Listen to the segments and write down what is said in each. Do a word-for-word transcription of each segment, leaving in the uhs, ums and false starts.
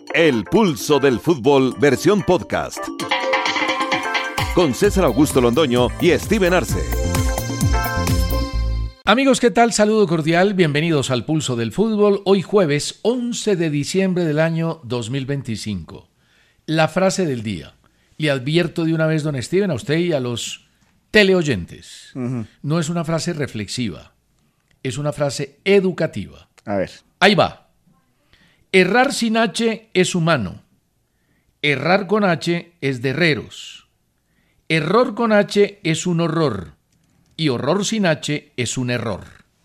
El Pulso del Fútbol, versión podcast. Con César Augusto Londoño y Steven Arce. Amigos, ¿qué tal? Saludo cordial, bienvenidos al Pulso del Fútbol. Hoy jueves once de diciembre del año dos mil veinticinco. La frase del día. Le advierto de una vez, don Steven, a usted y a los teleoyentes. Uh-huh. No es una frase reflexiva, es una frase educativa. A ver. Ahí va. Errar sin H es humano. Errar con H es de herreros. Error con H es un horror. Y horror sin H es un error.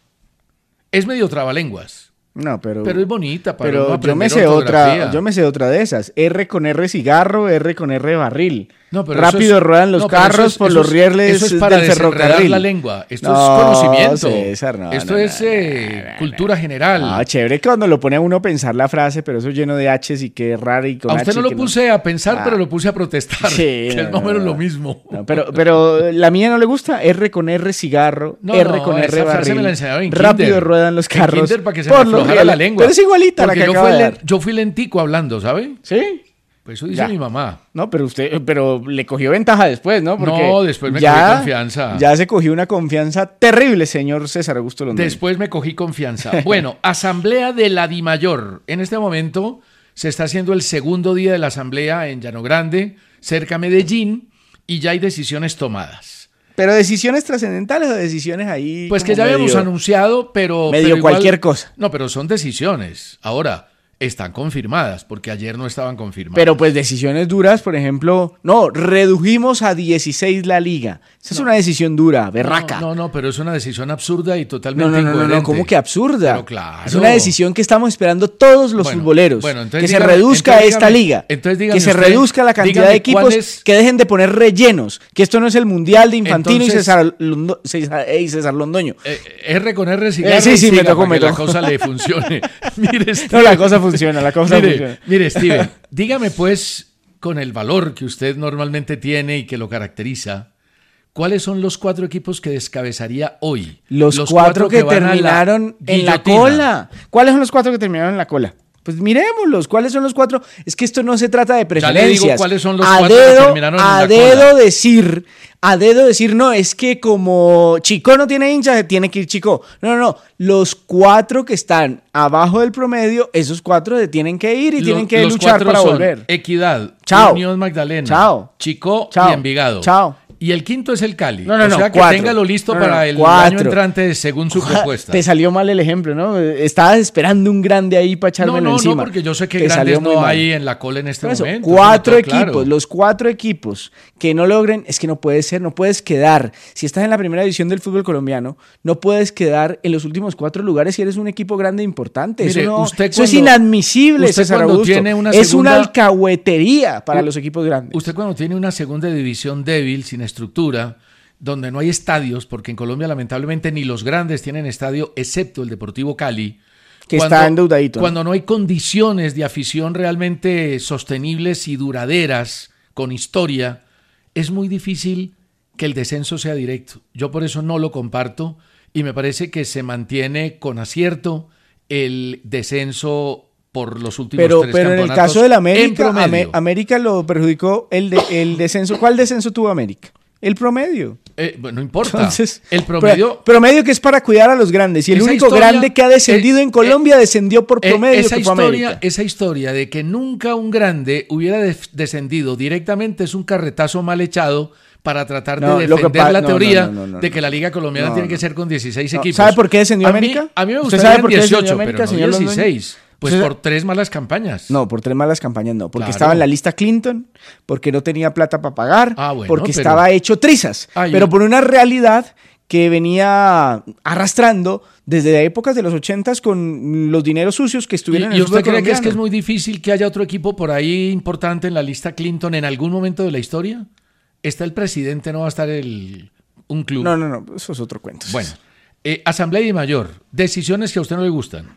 Es medio trabalenguas. No, pero... Pero es bonita para pero uno yo me aprender sé ortografía. otra, yo me sé otra de esas. R con R cigarro, R con R barril. No, pero Rápido es, ruedan los no, carros es, por es, los rieles eso es para del ferrocarril. la lengua. Esto no, es conocimiento. César, no, Esto no, es no, eh, no, no, cultura general. No, chévere cuando lo pone a uno a pensar la frase, pero eso lleno de H's y que raro y con A usted H no lo que puse no... a pensar, ah. pero lo puse a protestar. Sí, que no, es más o menos no, lo mismo. No, pero, pero la mía no le gusta. R con R cigarro, No, R no, con R esa frase barril. me la enseñaron en Rápido kinder. ruedan los carros. En kinder para que se por me los aflojara rieles. la lengua. Pero es igualita Porque la que yo, acaba fui de len- dar. yo fui lentico hablando, ¿sabe? ¿Sí? Pues eso dice Ya. mi mamá. No, pero usted, pero le cogió ventaja después, ¿no? Porque No, después me ya, cogí confianza. Ya se cogió una confianza terrible, señor César Augusto Londoño. Después me cogí confianza. Bueno, asamblea de la Dimayor. En este momento se está haciendo el segundo día de la asamblea en Llano Grande, cerca a Medellín, y ya hay decisiones tomadas. Pero decisiones trascendentales o decisiones ahí. Pues que como ya habíamos medio- anunciado, pero... medio pero igual- cualquier cosa. No, pero son decisiones. Ahora, están confirmadas, porque ayer no estaban confirmadas. Pero pues decisiones duras, por ejemplo, no, redujimos a dieciséis la liga. Esa es No. una decisión dura, berraca. No, no, no, pero es una decisión absurda y No, totalmente no, no, no, incoherente. no, ¿cómo que absurda? Pero claro. Es una decisión que estamos esperando todos los Bueno, futboleros. bueno, entonces que se dígame- reduzca entonces esta dígame- liga. entonces dígame que se usted, reduzca la cantidad dígame de equipos, cuál es- que dejen de poner rellenos. Que esto no es el Mundial de Infantino Entonces- y César, Londo- César, ey, César Londoño. Eh, R con R cigarro Eh, sí, sí, y me siga tocó, para me que la tocó. cosa le funcione. Mire, No, Steven, la cosa funciona, la cosa mire, funciona. mire, Steven, dígame pues, con el valor que usted normalmente tiene y que lo caracteriza, ¿cuáles son los cuatro equipos que descabezaría hoy? Los, cuatro, que, van a la terminaron en la guillotina. cola. ¿Cuáles son los cuatro que terminaron en la cola? Pues miremoslos, ¿cuáles son los cuatro? Es que esto no se trata de Ya preferencias. le digo cuáles son los a cuatro que dedo, terminaron en a la dedo cola. decir, a dedo decir, no, es que como Chico no tiene hinchas, tiene que ir Chico. No, no, no. Los cuatro que están abajo del promedio, esos cuatro se tienen que ir y Lo- tienen que los luchar cuatro para son volver. Equidad, Chao. Unión Magdalena, Chao. Chico Chao. y Envigado. Chao. Y el quinto es el Cali. No, no, o no, sea que cuatro. téngalo listo No, no, para no, el cuatro. año entrante según su propuesta. Te salió mal el ejemplo, ¿no? Estabas esperando un grande ahí para No, echármelo no, encima. no, porque yo sé que Te grandes salió muy no mal. hay en la cola en este Por eso, momento. cuatro eso me quedó equipos, claro. los cuatro equipos que no logren, es que no puede ser, no puedes quedar. Si estás en la primera división del fútbol colombiano, no puedes quedar en los últimos cuatro lugares si eres un equipo grande e importante. Mire, eso no- usted eso es cuando- inadmisible, usted César cuando Augusto. tiene una Es segunda- una alcahuetería para U- los equipos grandes. Usted cuando tiene una segunda división débil, sin estructura, donde no hay estadios, porque en Colombia lamentablemente ni los grandes tienen estadio, excepto el Deportivo Cali. Que está endeudadito, ¿no? Cuando no hay condiciones de afición realmente sostenibles y duraderas, con historia, es muy difícil que el descenso sea directo. Yo por eso no lo comparto y me parece que se mantiene con acierto el descenso por los últimos Pero, tres pero en el campeonatos caso del en América, promedio. Ame- América lo perjudicó el, de- el descenso. ¿Cuál descenso tuvo América? El promedio. Eh, bueno, no importa. Entonces, el promedio... pro- promedio que es para cuidar a los grandes. Y el Esa único historia- grande que ha descendido eh, en Colombia eh, descendió por eh, promedio esa que fue historia, América. esa historia de que nunca un grande hubiera de- descendido directamente es un carretazo mal echado para tratar No, de lo que defender pa- la no, teoría no, no, no, de no. que la Liga Colombiana No, tiene no. que ser con dieciséis No, equipos. ¿sabe por qué descendió a mí, América? A mí me ¿Usted gustaría sabe por qué descendió dieciocho, América, pero señor no Londoño? dieciséis. Pues ¿Usted por tres malas campañas. No, por tres malas campañas no. Porque Claro. estaba en la lista Clinton, porque no tenía plata para pagar, Ah, bueno, porque pero- estaba hecho trizas. Ay, pero yo- por una realidad que venía arrastrando desde épocas de los ochentas con los dineros sucios que ¿Y, estuvieron en y el usted fútbol cree que es que es colombiano. muy difícil que haya otro equipo por ahí importante en la lista Clinton en algún momento de la historia? ¿Está el presidente, no va a estar el un club? No, no, no, eso es otro cuento. Bueno, eh, Asamblea de Mayor, decisiones que a usted no le gustan.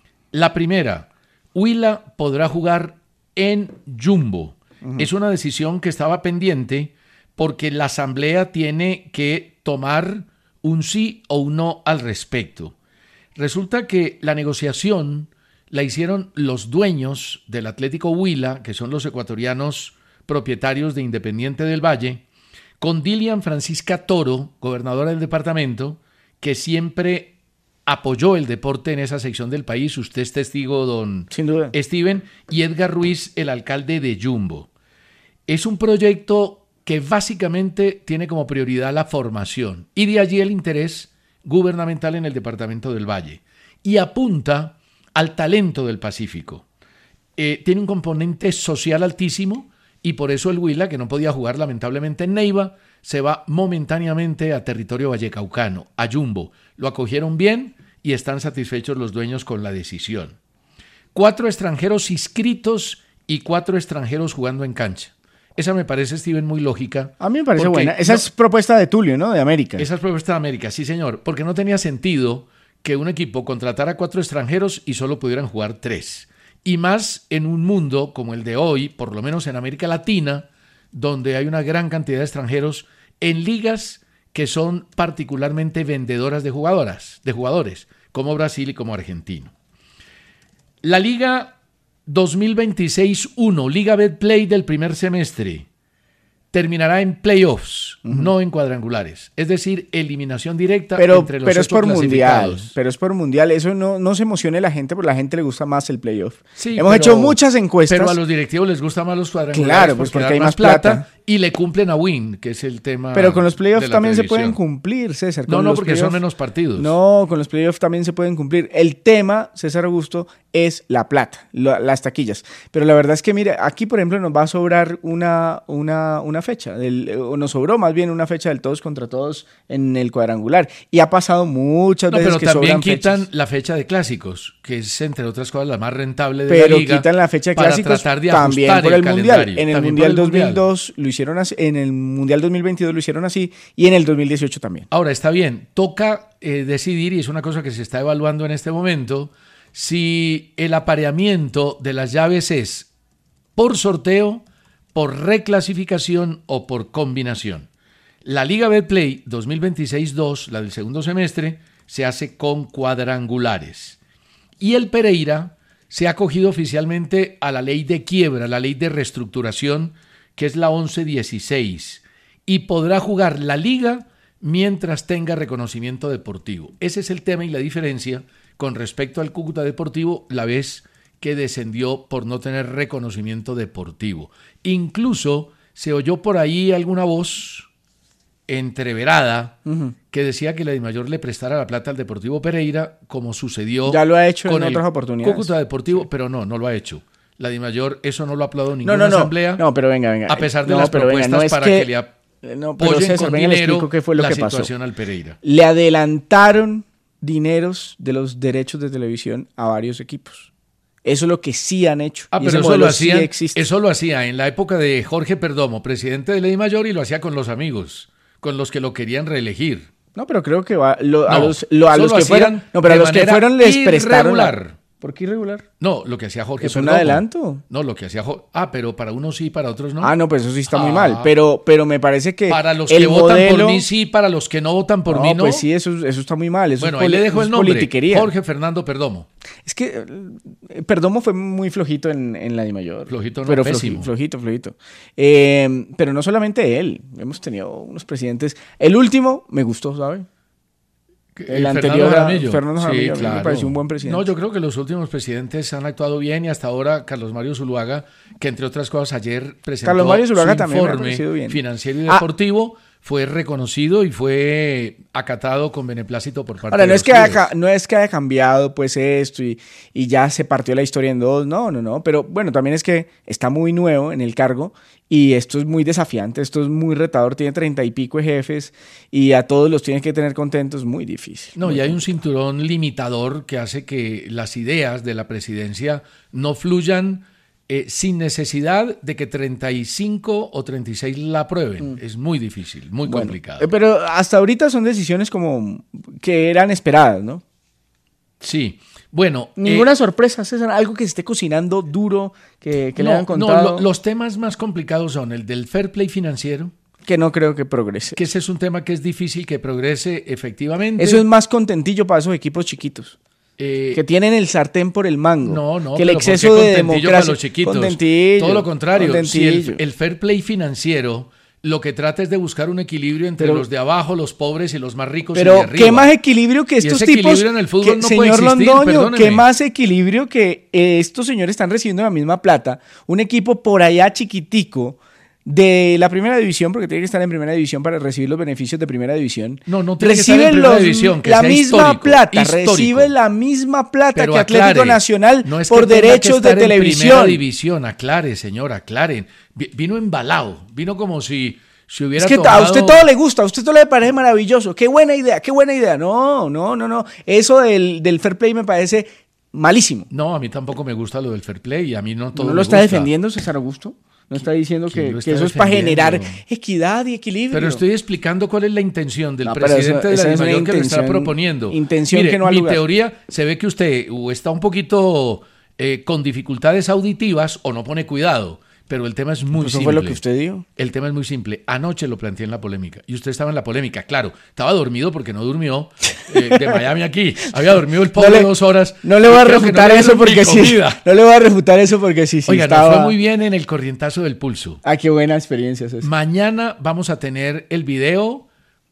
La primera, Huila podrá jugar en Jumbo. Uh-huh. Es una decisión que estaba pendiente porque la Asamblea tiene que tomar un sí o un no al respecto. Resulta que la negociación la hicieron los dueños del Atlético Huila, que son los ecuatorianos propietarios de Independiente del Valle, con Dilian Francisca Toro, gobernadora del departamento, que siempre apoyó el deporte en esa sección del país. Usted es testigo, don Sin duda. Steven, y Edgar Ruiz, el alcalde de Yumbo. Es un proyecto que básicamente tiene como prioridad la formación, y de allí el interés gubernamental en el departamento del Valle, y apunta al talento del Pacífico. Eh, tiene un componente social altísimo, y por eso el Huila, que no podía jugar lamentablemente en Neiva, se va momentáneamente a territorio vallecaucano, a Yumbo. Lo acogieron bien y están satisfechos los dueños con la decisión. Cuatro extranjeros inscritos y cuatro extranjeros jugando en cancha. Esa me parece, Steven, muy lógica. A mí me parece porque buena. Esa no, es propuesta de Tulio, ¿no? De América. Esa es propuesta de América, sí señor, porque no tenía sentido que un equipo contratara cuatro extranjeros y solo pudieran jugar tres. Y más en un mundo como el de hoy, por lo menos en América Latina, donde hay una gran cantidad de extranjeros en ligas que son particularmente vendedoras de jugadoras, de jugadores, como Brasil y como Argentina. La Liga dos mil veintiséis uno, Liga Betplay del primer semestre, terminará en playoffs, uh-huh. no en cuadrangulares. Es decir, eliminación directa pero, entre los pero es ocho por mundial. clasificados. Pero es por mundial. Eso no, no se emocione a la gente, porque a la gente le gusta más el playoff. Sí, Hemos pero, hecho muchas encuestas. Pero a los directivos les gustan más los cuadrangulares. Claro, pues porque, porque hay más plata. plata. Y le cumplen a Win, que es el tema. Pero con los playoffs también televisión. se pueden cumplir, César. Con no, no, los porque son menos partidos. No, con los playoffs también se pueden cumplir. El tema, César Augusto, es la plata, la, las taquillas. Pero la verdad es que, mire, aquí, por ejemplo, nos va a sobrar una, una, una fecha, del, o nos sobró más bien una fecha del todos contra todos en el cuadrangular. Y ha pasado muchas no, veces pero que también sobran quitan fechas. la fecha de clásicos, que es, entre otras cosas, la más rentable de pero la liga. Pero quitan la fecha de para clásicos tratar de también por el, el Mundial. calendario. En el También Mundial el dos mil dos mundial. lo hicieron así, en el Mundial dos mil veintidós lo hicieron así, y en el dos mil dieciocho también. Ahora, está bien, toca eh, decidir, y es una cosa que se está evaluando en este momento, si el apareamiento de las llaves es por sorteo, por reclasificación o por combinación. La Liga Betplay dos mil veintiséis dos, la del segundo semestre, se hace con cuadrangulares. Y el Pereira se ha acogido oficialmente a la ley de quiebra, la ley de reestructuración, que es la once dieciséis, y podrá jugar la liga mientras tenga reconocimiento deportivo. Ese es el tema y la diferencia con respecto al Cúcuta Deportivo, la vez que descendió por no tener reconocimiento deportivo. Incluso se oyó por ahí alguna voz entreverada uh-huh. que decía que la DIMAYOR le prestara la plata al Deportivo Pereira, como sucedió ya lo ha hecho con en el otras oportunidades. Cúcuta Deportivo, sí. pero no, no lo ha hecho. La DIMAYOR eso no lo ha aplaudido ninguna no, no, no. asamblea. No, pero venga, venga. A pesar de no, las propuestas venga, no es para que, que le apoyen no, pero César, con venga, dinero le explico qué fue lo la que situación pasó. al Pereira. Le adelantaron dineros de los derechos de televisión a varios equipos. Eso es lo que sí han hecho. Ah, y pero ese eso lo, sí hacían, existe. eso lo hacía en la época de Jorge Perdomo, presidente de la DIMAYOR, y lo hacía con los amigos, con los que lo querían reelegir. No, pero creo que va, lo, no, a los, lo, a los que fueron, no, pero a los que fueron les prestaron. La, ¿Por qué irregular? No, lo que hacía Jorge ¿Es Perdomo. un adelanto? No, lo que hacía Jorge. Ah, pero para unos sí, para otros no. Ah, no, pues eso sí está ah, muy mal. Pero, pero me parece que. Para los el que modelo... votan por mí sí, para los que no votan por no, mí no. Pues sí, eso, eso está muy mal. Eso bueno, es ahí le dejo el nombre. Politiquería. Jorge Fernando Perdomo. Es que eh, Perdomo fue muy flojito en, en la DIMAYOR. Flojito, no, pero pésimo. Flojito, flojito. Eh, pero no solamente él. Hemos tenido unos presidentes. El último me gustó, ¿sabe? El anterior Jaramillo. Fernando Jaramillo, sí, claro. me pareció un buen presidente. No, yo creo que los últimos presidentes han actuado bien, y hasta ahora Carlos Mario Zuluaga, que entre otras cosas ayer presentó Carlos Mario Zuluaga su también informe me ha bien. financiero y deportivo, ah. fue reconocido y fue acatado con beneplácito por parte ahora, de no los es que clubes. haya, no es que haya cambiado pues esto y, y ya se partió la historia en dos, no, no, no, pero bueno, también es que está muy nuevo en el cargo y esto es muy desafiante, esto es muy retador, tiene treinta y pico de jefes y a todos los tiene que tener contentos, muy difícil. No, muy y hay difícil. un cinturón limitador que hace que las ideas de la presidencia no fluyan eh, sin necesidad de que treinta y cinco o treinta y seis la aprueben. Mm. Es muy difícil, muy bueno, complicado. Eh, pero hasta ahorita son decisiones como que eran esperadas, ¿no? Sí. Bueno, ninguna eh, sorpresa, César, algo que se esté cocinando duro, que, que no, le hayan contado. No, lo, los temas más complicados son el del fair play financiero. Que no creo que progrese. Que ese es un tema que es difícil que progrese efectivamente. Eso es más contentillo para esos equipos chiquitos. Eh, que tienen el sartén por el mango. No, no, que el pero exceso ¿por qué de con tentillo democracia. para los chiquitos? Con dentillo, Todo lo contrario. con Si el, dentillo. el fair play financiero lo que trata es de buscar un equilibrio entre Pero- los de abajo, los pobres y los más ricos y de Pero arriba. qué más equilibrio que Y estos ese tipos. equilibrio en el fútbol que- no puede señor existir, Londoño, perdóneme. qué más equilibrio que eh, estos señores están recibiendo la misma plata. Un equipo por allá chiquitico de la primera división, porque tiene que estar en primera división para recibir los beneficios de primera división. No, no tiene que estar en Recibe primera los- división, que la sea misma histórico, plata, histórico. recibe la misma plata Pero que Atlético aclare, Nacional no es que por tenga que derechos de estar en primera televisión. división, aclare, señor, aclaren. Vi- Vino embalado, vino como si, si hubiera Es que tomado... a usted todo le gusta, a usted todo le parece maravilloso. Qué buena idea, qué buena idea. No, no, no, no. Eso del, del fair play me parece malísimo. No, a mí tampoco me gusta lo del fair play y a mí no todo ¿No me lo está gusta. defendiendo César Augusto? ¿No está diciendo ¿Quién que, lo que está eso es para defendiendo? generar equidad y equilibrio? Pero estoy explicando cuál es la intención del No, pero eso- presidente de esa la es una DIMAYOR que lo está intención- proponiendo. intención Mire, que no ha mi lugar. teoría se ve que usted o está un poquito eh, con dificultades auditivas o no pone cuidado. Pero el tema es muy Eso simple. fue lo que usted dijo. El tema es muy simple. Anoche lo planteé en la polémica y usted estaba en la polémica. Claro, estaba dormido porque no durmió eh, de Miami aquí. Había dormido el pobre No le- dos horas. No le voy a Creo que refutar no le eso dieron porque ni sí. comida. No le voy a refutar eso porque sí, sí Oiga, estaba... nos fue muy bien en el corrientazo del pulso. Ah, qué buena experiencia es esa. Mañana vamos a tener el video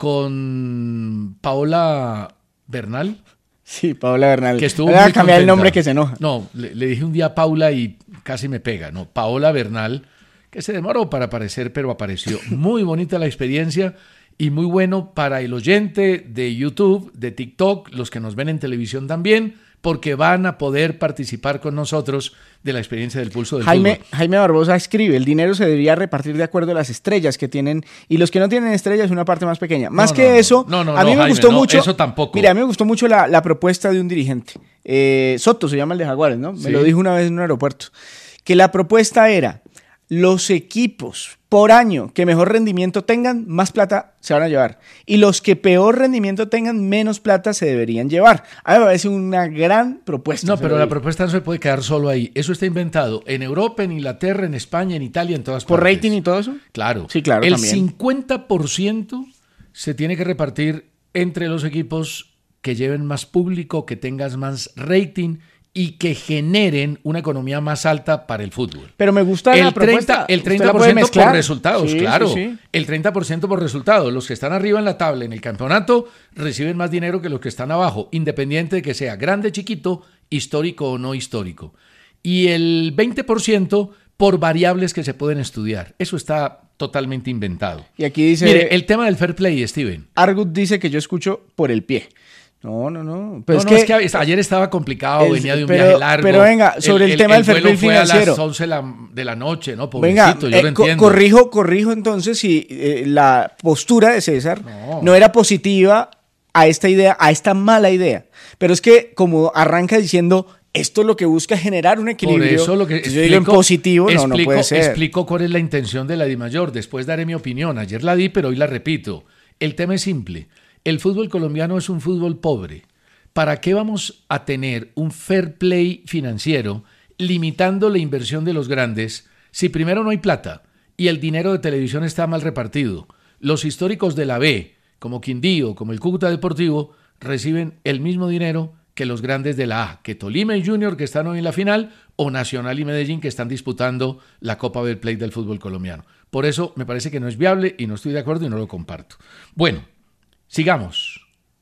con Paola Bernal, Sí, Paola Bernal. que estuvo Le voy a muy cambiar el contenta. nombre que se enoja. No, le, le dije un día a Paula y casi me pega. No, Paola Bernal, que se demoró para aparecer, pero apareció. Muy bonita la experiencia y muy bueno para el oyente de YouTube, de TikTok, los que nos ven en televisión también, porque van a poder participar con nosotros de la experiencia del pulso del Jaime, fútbol. Jaime Barbosa escribe, el dinero se debería repartir de acuerdo a las estrellas que tienen y los que no tienen estrellas una parte más pequeña. Más No, que no, no. eso, No, no, a mí no, me Jaime, gustó no, mucho. eso tampoco. Mira, a mí me gustó mucho la, la propuesta de un dirigente. Eh, Soto se llama el de Jaguares, ¿no? Me Sí. lo dijo una vez en un aeropuerto. Que la propuesta era, los equipos por año que mejor rendimiento tengan, más plata se van a llevar. Y los que peor rendimiento tengan, menos plata se deberían llevar. A mí me parece una gran propuesta. No, se pero lo la digo. propuesta no se puede quedar solo ahí. Eso está inventado en Europa, en Inglaterra, en España, en Italia, en todas ¿Por partes. rating y todo eso? Claro. Sí, claro, El también. cincuenta por ciento se tiene que repartir entre los equipos que lleven más público, que tengas más rating y que generen una economía más alta para el fútbol. Pero me gusta la El propuesta. treinta, el Usted treinta la por puede ciento por mezclar. resultados, Sí, claro. sí, sí. El treinta por ciento por resultados. Los que están arriba en la tabla en el campeonato reciben más dinero que los que están abajo, independiente de que sea grande, chiquito, histórico o no histórico. Y el veinte por ciento por variables que se pueden estudiar. Eso está totalmente inventado. Y aquí dice, Mire, el tema del fair play, Steven. Argut dice que yo escucho por el pie. No, no, no. Pero no, es, no, que, es que a- ayer estaba complicado, el- venía de un pero- viaje largo. pero venga, sobre el tema del fair vuelo play fue a financiero. las once de la, de la noche, ¿no? venga, Pobrecito, yo eh, lo co- entiendo. corrijo, corrijo entonces si eh, la postura de César No. no. era positiva a esta idea, a esta mala idea. Pero es que como arranca diciendo, esto lo que busca es generar un Por equilibrio. eso lo que Entonces yo digo en explico- positivo, no, no explico- puede ser. Explico cuál es la intención de la DIMAYOR. Después daré mi opinión. Ayer la di, pero hoy la repito. El tema es simple. El fútbol colombiano es un fútbol pobre. ¿Para qué vamos a tener un fair play financiero limitando la inversión de los grandes si primero no hay plata y el dinero de televisión está mal repartido? Los históricos de la B, como Quindío, como el Cúcuta Deportivo, reciben el mismo dinero que los grandes de la A, que Tolima y Junior, que están hoy en la final, o Nacional y Medellín, que están disputando la Copa del Play del fútbol colombiano. Por eso me parece que no es viable y no estoy de acuerdo y no lo comparto. Bueno, sigamos.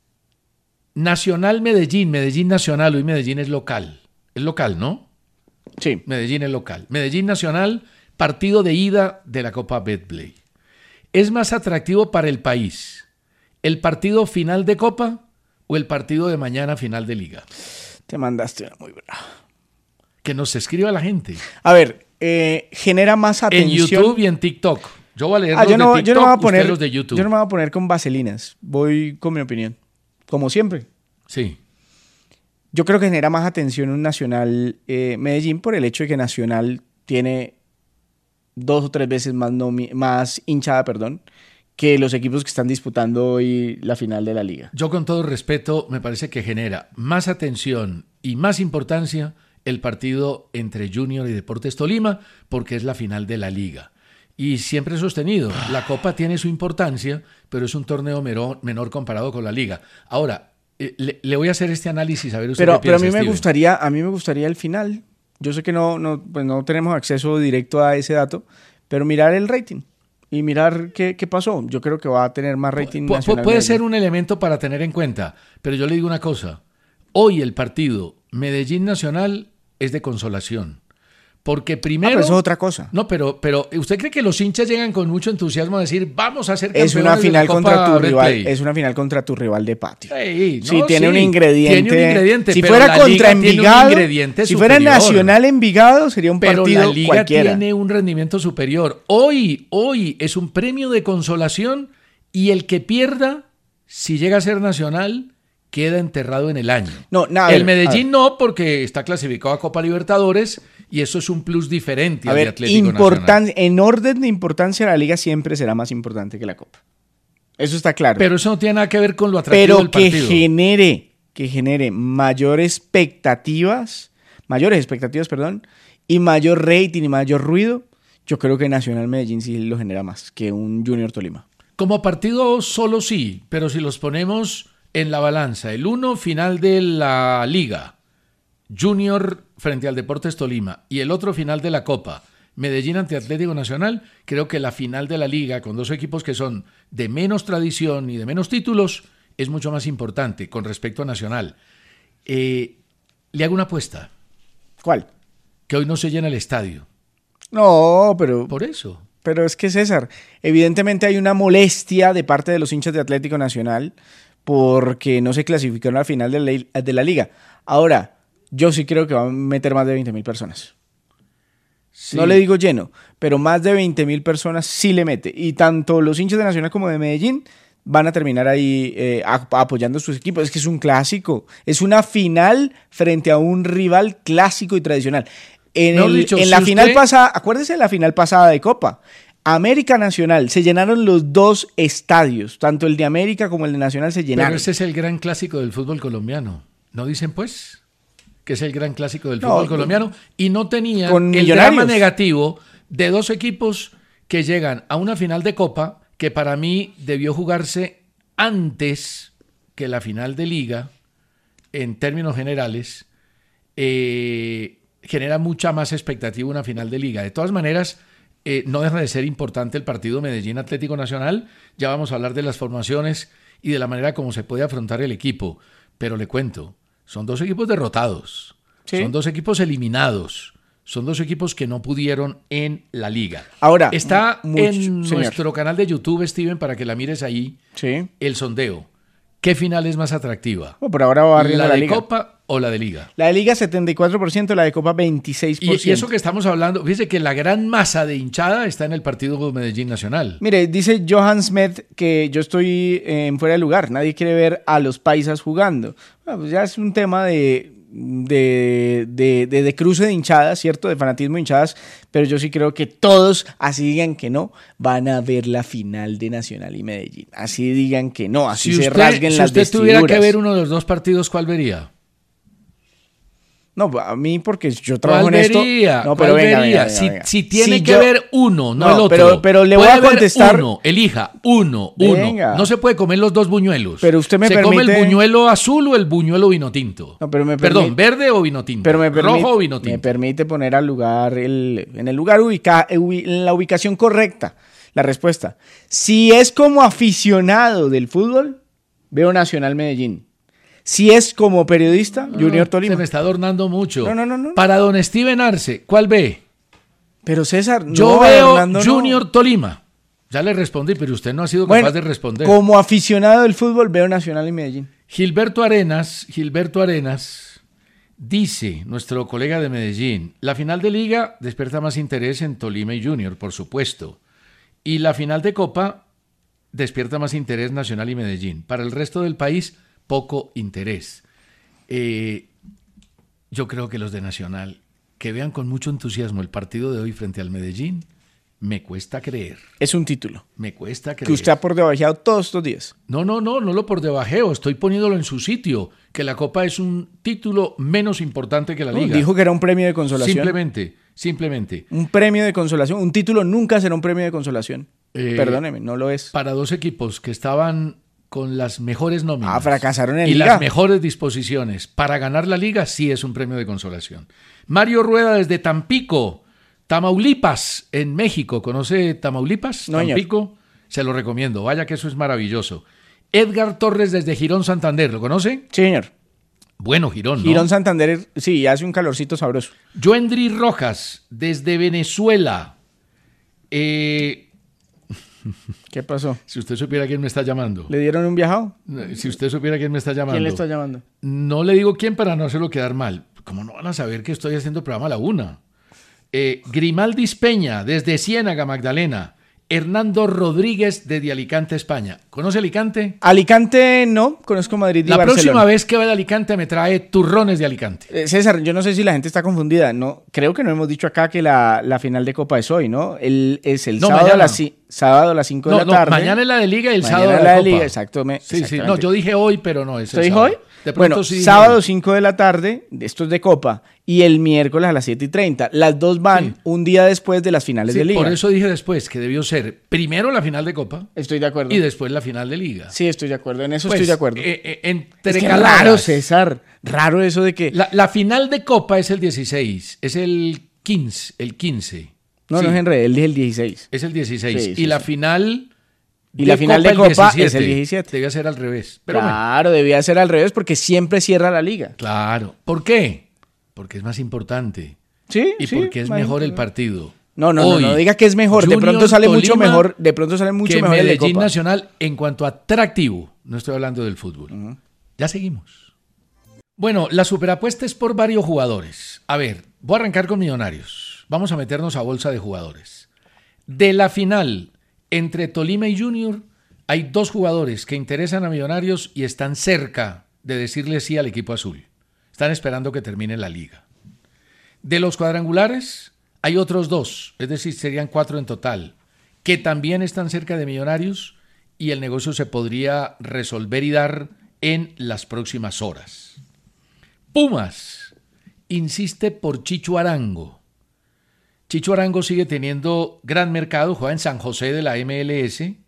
Nacional Medellín, Medellín Nacional, hoy Medellín es local. Es local, ¿no? Sí. Medellín es local. Medellín Nacional, partido de ida de la Copa Betplay. ¿Es más atractivo para el país el partido final de Copa o el partido de mañana final de Liga? Te mandaste una muy brava. Que nos escriba la gente. A ver, eh, genera más En atención. YouTube y en TikTok. Yo voy a leer Ah, los yo, no, de TikTok, yo no me voy a usted poner, los de YouTube. yo no me voy a poner con vaselinas. Voy con mi opinión. Como siempre. Sí. Yo creo que genera más atención un Nacional eh, Medellín por el hecho de que Nacional tiene dos o tres veces más, nomi- más hinchada, perdón, que los equipos que están disputando hoy la final de la liga. Yo con todo respeto me parece que genera más atención y más importancia el partido entre Junior y Deportes Tolima porque es la final de la liga. Y siempre he sostenido, la Copa tiene su importancia, pero es un torneo menor, menor comparado con la liga. Ahora, eh, le, le voy a hacer este análisis a ver usted Pero, qué pero piensa, a mí me Steven. gustaría, a mí me gustaría el final. Yo sé que no, no, pues no tenemos acceso directo a ese dato, pero mirar el rating y mirar qué, qué pasó. Yo creo que va a tener más rating Pu- pu- nacional. puede Medellín. ser un elemento para tener en cuenta, pero yo le digo una cosa. Hoy el partido Medellín Nacional es de consolación. Porque Ah, primero... pero eso es otra cosa. No, pero, pero ¿usted cree que los hinchas llegan con mucho entusiasmo a decir vamos a ser campeones Es una de final la Copa contra tu rival. Betplay"? Es una final contra tu rival de patio. Sí, Sí, no, tiene sí, un ingrediente. tiene un ingrediente, si pero fuera la contra Liga tiene un Envigado, ingrediente si fuera superior. Nacional Envigado, sería un Pero partido la Liga cualquiera. tiene un rendimiento superior. Hoy, hoy es un premio de consolación y el que pierda, si llega a ser Nacional, queda enterrado en el año. No, nada, el a ver, Medellín no, porque está clasificado a Copa Libertadores y eso es un plus diferente A al de ver, Atlético importan- Nacional. en orden de importancia, la Liga siempre será más importante que la Copa. Eso está claro. Pero eso no tiene nada que ver con lo atractivo Pero del que partido. genere, que genere mayores expectativas, mayores expectativas, perdón, y mayor rating y mayor ruido, yo creo que Nacional Medellín sí lo genera más que un Junior Tolima. Como partido solo sí, pero si los ponemos en la balanza, el uno final de la Liga, Junior frente al Deportes Tolima, y el otro final de la Copa, Medellín ante Atlético Nacional, creo que la final de la Liga, con dos equipos que son de menos tradición y de menos títulos, es mucho más importante con respecto a Nacional. Eh, le hago una apuesta, ¿Cuál? que hoy no se llena el estadio. No, pero, Por eso. pero es que César, evidentemente hay una molestia de parte de los hinchas de Atlético Nacional porque no se clasificaron al final de la, de la liga. Ahora, yo sí creo que van a meter más de veinte mil personas. Sí. No le digo lleno, pero más de veinte mil personas sí le mete. Y tanto los hinchas de Nacional como de Medellín van a terminar ahí eh, a- apoyando a sus equipos. Es que es un clásico. Es una final frente a un rival clásico y tradicional. En, Mejor el- dicho, en si la usted- final pasada, acuérdese de la final pasada de Copa. América Nacional, se llenaron los dos estadios, tanto el de América como el de Nacional se llenaron. Pero ese es el gran clásico del fútbol colombiano. ¿No dicen pues? Que es el gran clásico del No, fútbol colombiano. Y no tenían con el Millonarios. drama negativo de dos equipos que llegan a una final de Copa que para mí debió jugarse antes que la final de Liga, en términos generales. Eh, genera mucha más expectativa una final de Liga. De todas maneras, eh, no deja de ser importante el partido Medellín Atlético Nacional. Ya vamos a hablar de las formaciones y de la manera como se puede afrontar el equipo. Pero le cuento, son dos equipos derrotados, Sí. son dos equipos eliminados, son dos equipos que no pudieron en la Liga. Ahora, está mucho- en señor. nuestro canal de YouTube, Steven, para que la mires ahí, Sí. el sondeo. ¿Qué final es más atractiva? Bueno, por ahora va barriendo ¿La la, de liga. Copa o la de Liga? La de Liga setenta y cuatro por ciento, la de Copa veintiséis por ciento. Y, y eso que estamos hablando, fíjese que la gran masa de hinchada está en el partido Medellín Nacional. Mire, dice Johan Smith que yo estoy eh, en fuera de lugar. Nadie quiere ver a los paisas jugando. Bueno, pues ya es un tema de, de, de, de, de cruce de hinchadas, ¿cierto? De fanatismo de hinchadas. Pero yo sí creo que todos, así digan que no, van a ver la final de Nacional y Medellín. Así digan que no, así Si se usted, rasguen si las usted vestiduras. tuviera que ver uno de los dos partidos, ¿cuál vería? No, a mí porque yo trabajo ¿Cuál en esto. vería? No, ¿Cuál pero venga, vería? venga, venga, si, venga. si tiene Si que yo- ver uno, no, No, el otro. pero- pero le voy Puede a ver contestar- uno, elija, uno, Venga. uno. No se puede comer los dos buñuelos. Pero usted me se come el permite- buñuelo azul o el buñuelo vino tinto. No, pero me Perdón, permi- verde o vino tinto. Pero me, permi- rojo o vino me tinto. permite poner al lugar el, en el lugar ubica, ubi- en la ubicación correcta la respuesta. Si es como aficionado del fútbol, veo Nacional Medellín. Si es como periodista, Junior Ah, Tolima. Se me está adornando mucho. No, no, no, no. Para don Steven Arce, ¿cuál ve? Pero César, Yo no, veo Orlando, no. Junior Tolima. Ya le respondí, pero usted no ha sido Bueno, capaz de responder. como aficionado del fútbol, veo Nacional y Medellín. Gilberto Arenas, Gilberto Arenas, dice, nuestro colega de Medellín, la final de Liga despierta más interés en Tolima y Junior, por supuesto. Y la final de Copa despierta más interés Nacional y Medellín. Para el resto del país, poco interés. Eh, yo creo que los de Nacional, que vean con mucho entusiasmo el partido de hoy frente al Medellín, me cuesta creer, Es un título me cuesta creer. que usted ha por debajeado todos estos días. No, no, no, no lo por debajeo, estoy poniéndolo en su sitio, que la Copa es un título menos importante que la No, Liga. dijo que era un premio de consolación. Simplemente, simplemente. Un premio de consolación. Un título nunca será un premio de consolación. Eh, Perdóneme, no lo es. Para dos equipos que estaban con las mejores nóminas. Ah, fracasaron en y Liga. las mejores disposiciones para ganar la Liga, sí es un premio de consolación. Mario Rueda desde Tampico, Tamaulipas, en México. ¿Conoce Tamaulipas? No, Tampico. señor. Se lo recomiendo. Vaya que eso es maravilloso. Edgar Torres desde Girón, Santander. ¿Lo conoce? Sí, señor. Bueno, Girón, ¿no? Girón, Santander, sí, hace un calorcito sabroso. Joendry Rojas desde Venezuela. Eh, ¿Qué pasó? si usted supiera quién me está llamando. ¿Le dieron un viajado? Si usted supiera quién me está llamando. ¿Quién le está llamando? No le digo quién para no hacerlo quedar mal. ¿Cómo no van a saber que estoy haciendo programa a la una? Eh, Grimaldis Peña, desde Ciénaga, Magdalena. Hernando Rodríguez, desde Alicante, España. ¿Conoce Alicante? Alicante no, conozco Madrid y La Barcelona. próxima vez que vaya a Alicante me trae turrones de Alicante. Eh, César, yo no sé si la gente está confundida. No, creo que no hemos dicho acá que la, la final de Copa es hoy, ¿no? El, es el No, sábado, a mañana. las, ci- sábado a las cinco No, de la no, tarde. mañana es la de Liga y el Mañana sábado es de la la de Copa. Liga, exacto, me- Sí, sí. exactamente. No, yo dije hoy, pero no. Es el ¿Estoy sábado. hoy? De pronto Bueno, sí dije sábado hoy. cinco de la tarde, esto es de Copa, y el miércoles a las siete y treinta. Las dos van Sí. un día después de las finales Sí, de Liga. por eso dije después que debió ser primero la final de Copa Estoy de acuerdo. y después la final de Liga. Sí, estoy de acuerdo. En eso Pues, estoy de acuerdo. eh, eh, es entre que caladas. raro, César. Raro eso de que... La, la final de Copa es el dieciséis, es el quince, el quince. No, Sí, no es en realidad, él dice el dieciséis. es el dieciséis. Sí, sí, y la sí. final Y la final de el Copa es el diecisiete. Debía ser al revés. Pero bueno, Claro, debía ser al revés porque siempre cierra la liga. claro. ¿Por qué? Porque es más importante Sí, y sí, porque es imagínate. mejor el partido. No, no, Hoy, no, no diga que es mejor. De Junior pronto sale mucho Tolima mejor. De pronto sale mucho que mejor el de Medellín Copa. Nacional en cuanto a atractivo. No estoy hablando del fútbol. Ujú. Ya seguimos. Bueno, la superapuesta es por varios jugadores. A ver, voy a arrancar con Millonarios. Vamos a meternos a bolsa de jugadores. De la final entre Tolima y Junior, hay dos jugadores que interesan a Millonarios y están cerca de decirle sí al equipo azul. Están esperando que termine la liga. De los cuadrangulares, hay otros dos, es decir, serían cuatro en total, que también están cerca de Millonarios y el negocio se podría resolver y dar en las próximas horas. Pumas insiste por Chicho Arango. Chicho Arango sigue teniendo gran mercado, juega en San José de la M L S,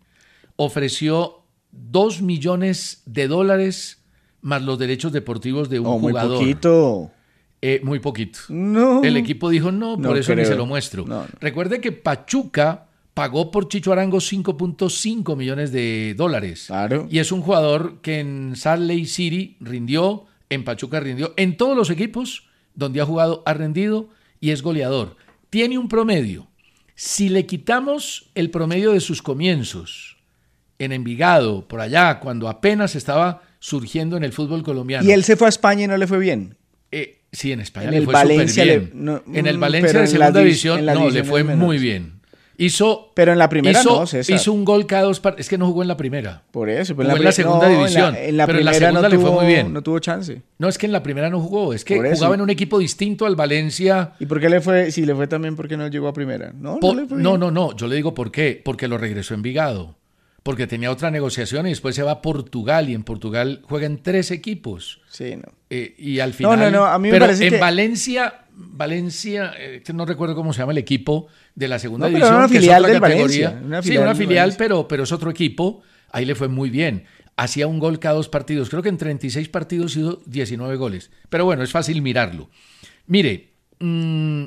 ofreció dos millones de dólares más los derechos deportivos de un Oh, muy jugador. poquito. Eh, muy poquito. No. El equipo dijo no, por No eso ni creo. se lo muestro. No, no. Recuerde que Pachuca pagó por Chicho Arango cinco punto cinco millones de dólares. Claro. Y es un jugador que en Salt Lake City rindió, en Pachuca rindió, en todos los equipos donde ha jugado ha rendido y es goleador. Tiene un promedio. Si le quitamos el promedio de sus comienzos en Envigado, por allá, cuando apenas estaba surgiendo en el fútbol colombiano. Y él se fue a España y no le fue bien. Eh, sí, en España En le el fue Valencia súper le- bien. no, en el mm, Valencia pero de en segunda las div- división, en las no, le divisiones fue menores. muy bien. Hizo, Pero en la primera hizo, no, César. hizo un gol cada dos partidos. Es que no jugó en la primera. Por eso. Pues Jugó en pri- la segunda no, en división, En la, pero en la primera segunda no le fue tuvo, muy bien. No tuvo chance. No, es que en la primera no jugó. Es que Por eso. jugaba en un equipo distinto al Valencia. ¿Y por qué le fue? Si le fue también, ¿por qué no llegó a primera? No, Po- no le fue no, bien. no, no. Yo le digo por qué. Porque lo regresó en Envigado. Porque tenía otra negociación y después se va a Portugal. Y en Portugal juegan tres equipos. Sí, no. Eh, y al final. no, no, a mí me pero parece en que- Valencia, Valencia, eh, que no recuerdo cómo se llama el equipo de la segunda No, pero división. era una que es filial otra del categoría. Valencia, una sí, filial una del filial, Valencia. pero, pero es otro equipo. Ahí le fue muy bien. Hacía un gol cada dos partidos. Creo que en treinta y seis partidos hizo diecinueve goles. Pero bueno, es fácil mirarlo. Mire, mmm,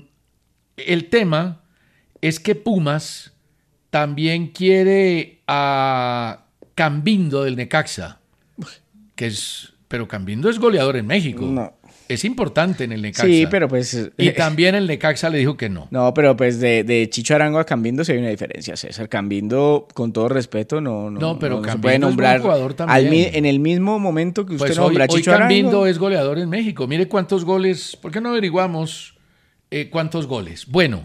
el tema es que Pumas también quiere a Cambindo del Necaxa, que es, pero Cambindo es goleador en México. No. Es importante en el Necaxa. Sí, pero pues... Y eh, también el Necaxa le dijo que no. No, pero pues de, de Chicho Arango a Cambindo sí hay una diferencia, César. Cambindo, con todo respeto, no, no, No, pero no se Cambindo puede es buen nombrar jugador también. al mi- en el mismo momento que usted Pues hoy, nombra a hoy Chicho Cambindo Arango. es goleador en México. Mire cuántos goles. ¿Por qué no averiguamos eh, cuántos goles? Bueno,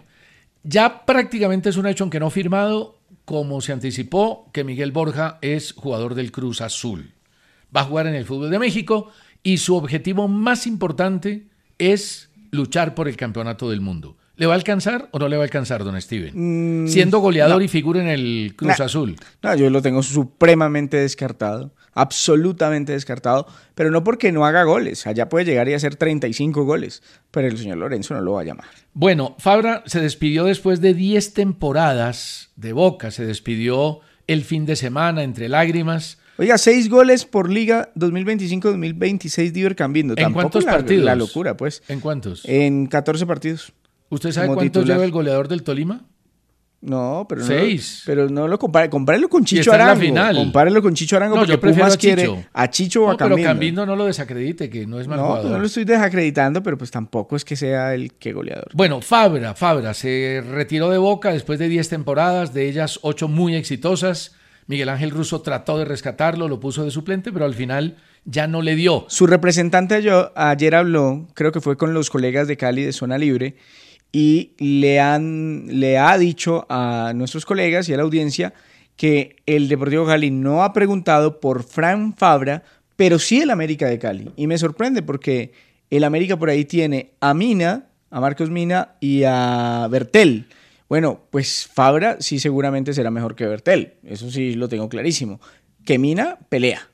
ya prácticamente es un hecho, aunque no firmado, como se anticipó, que Miguel Borja es jugador del Cruz Azul. Va a jugar en el fútbol de México y su objetivo más importante es luchar por el campeonato del mundo. ¿Le va a alcanzar o no le va a alcanzar, don Steven? Mm, Siendo goleador no. y figura en el Cruz Nah. Azul. No, yo lo tengo supremamente descartado, absolutamente descartado, pero no porque no haga goles. Allá puede llegar y hacer treinta y cinco goles, pero el señor Lorenzo no lo va a llamar. Bueno, Fabra se despidió después de diez temporadas de Boca, se despidió el fin de semana entre lágrimas, Oiga, seis goles por liga dos mil veinticinco dos mil veintiséis Diver Cambindo. ¿En Tampoco cuántos la, partidos? La locura, pues. ¿En cuántos? En catorce partidos. ¿Usted sabe como cuánto titular. lleva el goleador del Tolima? No, pero no. Seis. Pero no lo compare. Compárelo con Chicho está en la Arango. final. Compárelo con Chicho Arango No, porque yo prefiero Pumas a Chicho. quiere a Chicho o a No, pero Cambindo. Cambindo no lo desacredite, que no es mal No, jugador. pues no lo estoy desacreditando, pero pues tampoco es que sea el que goleador. Bueno, Fabra, Fabra se retiró de Boca después de diez temporadas, de ellas ocho muy exitosas. Miguel Ángel Russo trató de rescatarlo, lo puso de suplente, pero al final ya no le dio. Su representante yo, ayer habló, creo que fue con los colegas de Cali de Zona Libre, y le, han, le ha dicho a nuestros colegas y a la audiencia que el Deportivo Cali no ha preguntado por Fran Fabra, pero sí el América de Cali. Y me sorprende porque el América por ahí tiene a Mina, a Marcos Mina y a Bertel. Bueno, pues Fabra sí seguramente será mejor que Bertel, eso sí lo tengo clarísimo. Que Mina pelea.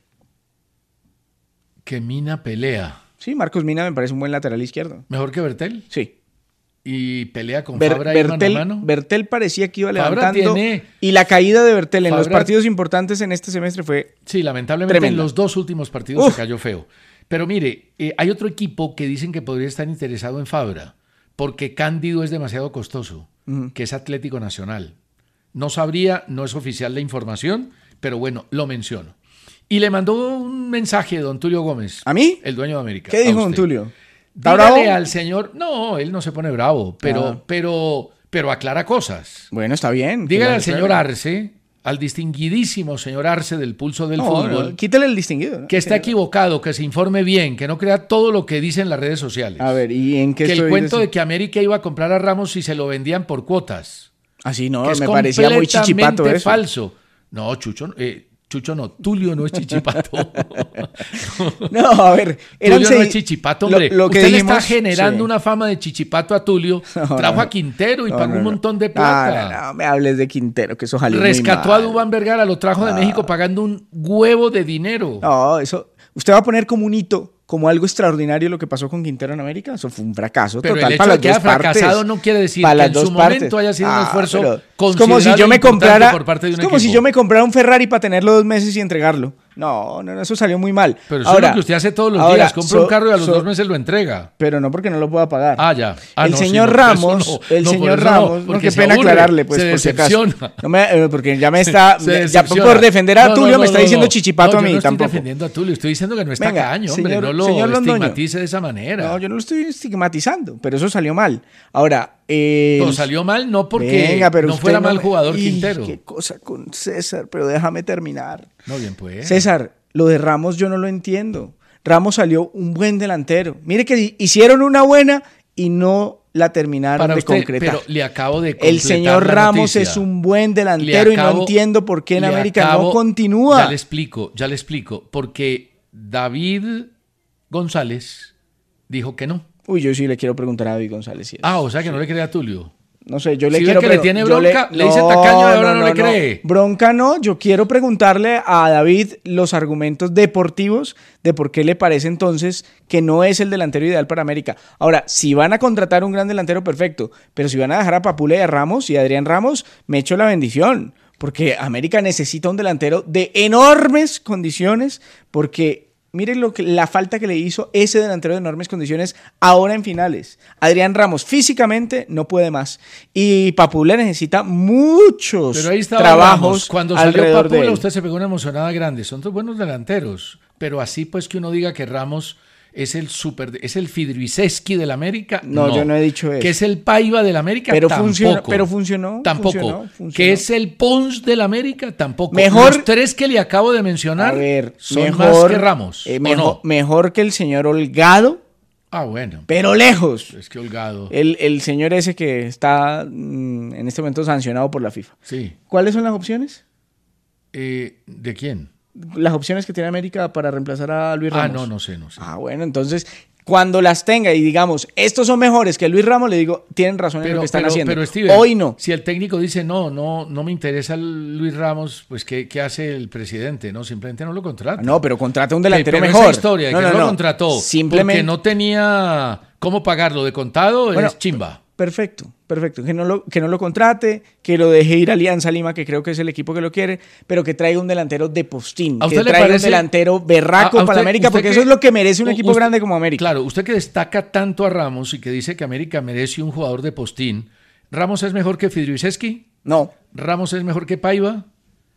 Que Mina pelea. Sí, Marcos Mina me parece un buen lateral izquierdo. ¿Mejor que Bertel? Sí. ¿Y pelea con Ber- Fabra ahí Bertel, mano a mano? Bertel parecía que iba Fabra levantando tiene- y la caída de Bertel en los Fabra- partidos importantes en este semestre fue Sí, lamentablemente tremenda. en los dos últimos partidos Uf. se cayó feo. Pero mire, eh, hay otro equipo que dicen que podría estar interesado en Fabra, porque Cándido es demasiado costoso, Ujú. que es Atlético Nacional. No sabría, no es oficial la información, pero bueno, lo menciono. Y le mandó un mensaje don Tulio Gómez. ¿A mí? El dueño de América. ¿Qué a dijo don usted. Tulio? ¿Está Dígale bravo? al señor, no, él no se pone bravo, pero, Ah. pero, pero aclara cosas. Bueno, está bien. Dígale Que al la- señor Arce, al distinguidísimo señor Arce del Pulso del No, Fútbol, no, quítale el distinguido, ¿no? que está equivocado, que se informe bien, que no crea todo lo que dicen las redes sociales. A ver, ¿y en qué que el estoy cuento de deci- que América iba a comprar a Ramos y se lo vendían por cuotas. Así no, que es me parecía muy chichipato completamente eso. falso. No, Chucho, eh, Chucho no, Tulio no es chichipato. No, a ver, eran Tulio no seis- es chichipato, lo- hombre. lo que Usted le dijimos- está generando sí. una fama de chichipato a Tulio. No, Trajo no, a Quintero y no, pagó no, un no. montón de No, plata. no, no, me hables de Quintero, que eso salió muy Rescató mal. a Duván Vergara, lo trajo de Ah. México pagando un huevo de dinero. No, eso, usted va a poner como un hito, como algo extraordinario lo que pasó con Quintero en América. Eso fue un fracaso Pero total el hecho para de las que dos haya fracasado partes. no quiere decir Para que las en dos su momento partes. haya sido un Ah, esfuerzo pero es considerable como si yo e me importante comprara, por parte de un es como equipo. si yo me comprara un Ferrari para tenerlo dos meses y entregarlo. No, no, no, eso salió muy mal. Pero eso Ahora, es lo que usted hace todos los ahora, días. Compra so- un carro y a los so- dos meses lo entrega. Pero no porque no lo pueda pagar. Ah, ya. Ah, el no, sí, señor no, por eso Ramos, no. el No, por señor eso no, Ramos, no, porque qué se pena aburre, aclararle, pues, se por si acaso. decepciona. No me, eh, porque ya me está, Se ya decepciona. por defender a No, Tulio no, me no, está no, diciendo no. chichipato No, a mí yo no estoy tampoco. defendiendo a Tulio, estoy diciendo que no está Venga, caño, hombre, señor- no lo señor Londoño. estigmatice de esa manera. No, yo no lo estoy estigmatizando, pero eso salió mal. Ahora, eh, Pero salió mal no porque venga, pero no usted fuera mal me- jugador Ih, Quintero. Qué cosa con César, pero déjame terminar. No, bien pues. César, lo de Ramos yo no lo entiendo. Ramos salió un buen delantero. Mire que hicieron una buena y no la terminaron Para de usted, concretar. pero le acabo de El completar señor la Ramos noticia. es un buen Le delantero y no acabo- entiendo por qué en le América acabo- no continúa. Ya le explico, ya le explico. Porque David González dijo que no. Uy, yo sí le quiero preguntar a David González. si es- Ah, o sea que no le cree a Tulio. No sé, yo le Si ve quiero que le pregu- tiene yo bronca, le dice tacaño y ahora no le cree. Bronca no, yo quiero preguntarle a David los argumentos deportivos de por qué le parece entonces que no es el delantero ideal para América. Ahora, si van a contratar un gran delantero, perfecto, pero si van a dejar a Papula y a Ramos y a Adrián Ramos, me echo la bendición, porque América necesita un delantero de enormes condiciones, porque miren lo que, la falta que le hizo ese delantero de enormes condiciones ahora en finales. Adrián Ramos físicamente no puede más. Y Papula necesita muchos Pero ahí estaba trabajos Ramos. Cuando salió alrededor de Papula, él. usted se pegó una emocionada grande. Son dos buenos delanteros. Pero así pues que uno diga que Ramos es el super, es el Fidriseski del América. No, yo no he dicho eso. Que es el Paiva del América. Pero tampoco. funcionó, pero funcionó, Tampoco. funcionó, funcionó. Que es el Pons del América. Tampoco. Mejor- Los tres que le acabo de mencionar A ver, son mejor, más que Ramos. eh, ¿o mejor, no? mejor que el señor Holgado, Ah, bueno. pero lejos. Es que Holgado. El, el señor ese que está mm, en este momento sancionado por la FIFA. Sí. ¿Cuáles son las opciones? Eh, ¿De quién? Las opciones que tiene América para reemplazar a Luis Ah, Ramos. no, no sé, no sé. Ah, bueno, entonces, cuando las tenga y digamos, estos son mejores que Luis Ramos, le digo, tienen razón en lo que están pero, haciendo. pero, Steven, Hoy no. Si el técnico dice, no, no, no me interesa el Luis Ramos, pues ¿qué, qué hace el presidente? No, simplemente no lo contrata. No, pero contrata un Que- delantero pero mejor. esa historia de no, que no, no, no. lo contrató Simplemente porque no tenía cómo pagarlo de contado Bueno, es chimba. perfecto, perfecto. Que no, lo, que no lo contrate, que lo deje ir a Alianza Lima, que creo que es el equipo que lo quiere, pero que traiga un delantero de postín, ¿A que usted le traiga parece- un delantero berraco a- a para usted- América, usted porque que- eso es lo que merece un u- equipo usted- grande como América. Claro, usted que destaca tanto a Ramos y que dice que América merece un jugador de postín, ¿Ramos es mejor que Fidruiseski? No, ¿Ramos es mejor que Paiva?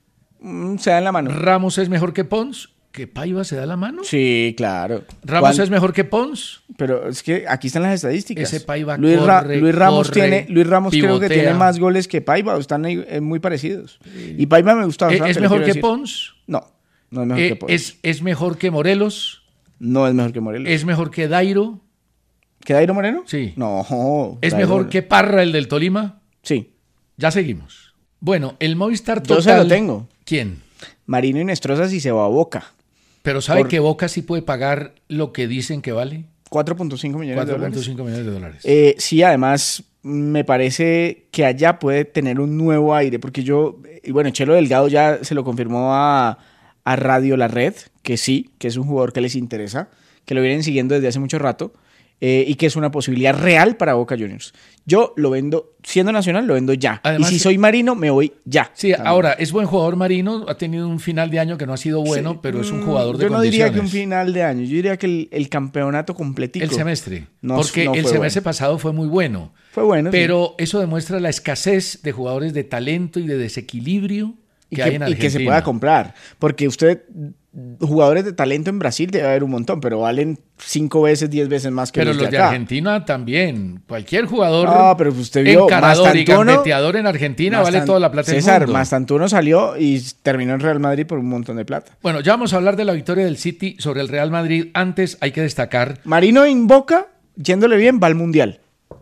mm, se da en la mano. ¿Ramos es mejor que Pons? ¿Que Paiva se da la mano? Sí, claro. ¿Ramos Cuan- es mejor que Pons? Pero es que aquí están las estadísticas. Ese Paiva Luis, Ra- corre, Luis Ramos corre, tiene, Luis Ramos creo que pivotea. tiene más goles que Paiva, están ahí, eh, muy parecidos. Y Paiva me gusta ¿Es, bastante. es le mejor quiero que decir. Pons? No, no es mejor Eh, que Pons. es, ¿Es mejor que Morelos? No es mejor que Morelos. ¿Es mejor que Dairo? ¿Que Dairo Moreno? Sí. No. ¿Es Dairo mejor Moreno. que Parra, el del Tolima? Sí. Ya seguimos. Bueno, el Movistar Yo Total... se lo tengo. ¿Quién? Marino y Nestroza si se va a Boca. Pero ¿sabe Por- que Boca sí puede pagar lo que dicen que vale? cuatro punto cinco millones de cuatro dólares. punto cinco millones de dólares. Eh, sí, además me parece que allá puede tener un nuevo aire, porque yo, y bueno, Chelo Delgado ya se lo confirmó a, a Radio La Red, que sí, que es un jugador que les interesa, que lo vienen siguiendo desde hace mucho rato, eh, y que es una posibilidad real para Boca Juniors. Yo lo vendo, siendo nacional, lo vendo ya. Además, y si soy Marino, me voy ya. Sí, también. ahora, es buen jugador Marino, ha tenido un final de año que no ha sido bueno, Sí. pero es un Mm, jugador de Yo no condiciones. diría que un final de año, yo diría que el, el campeonato completico. El semestre. No, porque no el fue semestre bueno. pasado fue muy bueno. Fue bueno, sí. Pero eso demuestra la escasez de jugadores de talento y de desequilibrio que, y hay que, en y Argentina. que se pueda comprar. Porque usted, jugadores de talento en Brasil debe haber un montón, pero valen cinco veces, diez veces más que Pero los, los de acá. Argentina también. Cualquier jugador No, pero usted vio, encarador y Mastantuono- gambeteador en Argentina vale Mastan- toda la plata del César, mundo. Mastantuono salió y terminó en Real Madrid por un montón de plata. Bueno, ya vamos a hablar de la victoria del City sobre el Real Madrid. Antes hay que destacar... Marino en Boca, yéndole bien, va al Mundial.